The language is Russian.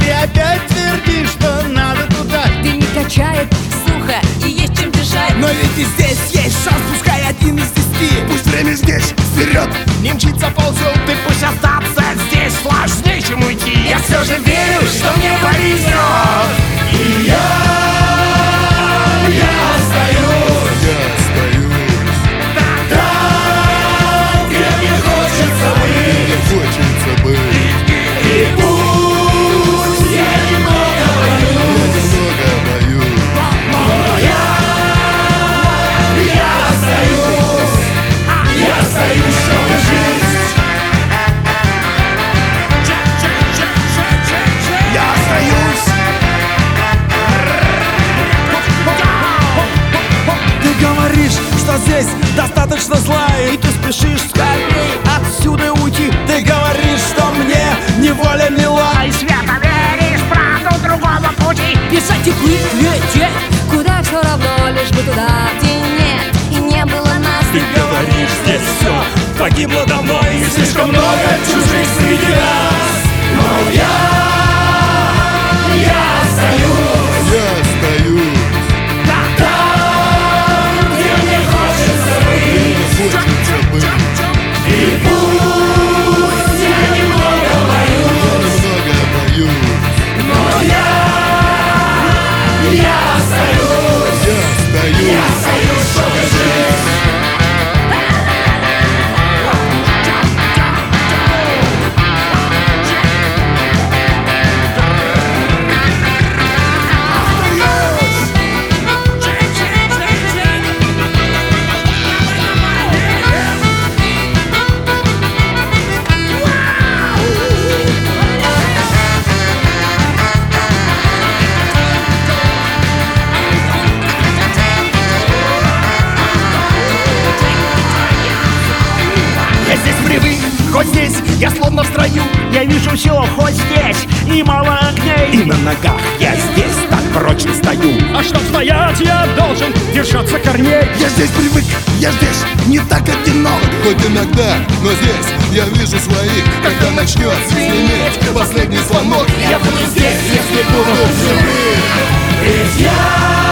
ты опять твердишь, что надо туда. Ты не качает, сухо и есть чем дышать. Но ведь и здесь есть шанс, пускай 1 из 10. Пусть время здесь, вперед, не мчится, ползет. Ты пусть остаться здесь сложнее, чем уйти. Я все же верю, что мне повезет. И я остаюсь. Там, где мне хочется быть. И пусть я немного боюсь, но я остаюсь, чтобы жить. Я остаюсь. Ты говоришь, что здесь достаточно зла, и ты спешишь скорее отсюда уйти. Ты говоришь, что мне неволя мила, И свято веришь в правду другого пути. Бежать и плыть, лететь, куда все равно, лишь бы туда, где нет и не было нас. ты говоришь, здесь все погибло давно, и слишком много чужих среди нас. Но я остаюсь. Там, где мне хочется быть. И пусть я немного боюсь, но я остаюсь, чтобы жить. Я здесь привык, хоть здесь я словно в строю. Я вижу все, хоть здесь, и мало огней. И на ногах я здесь так прочно стою. А чтоб стоять, я должен держаться корней. Я здесь привык, я здесь не так одинок. Хоть иногда, но здесь я вижу своих. Когда начнет звенеть последний звонок, Я буду здесь, если буду живым. Ведь я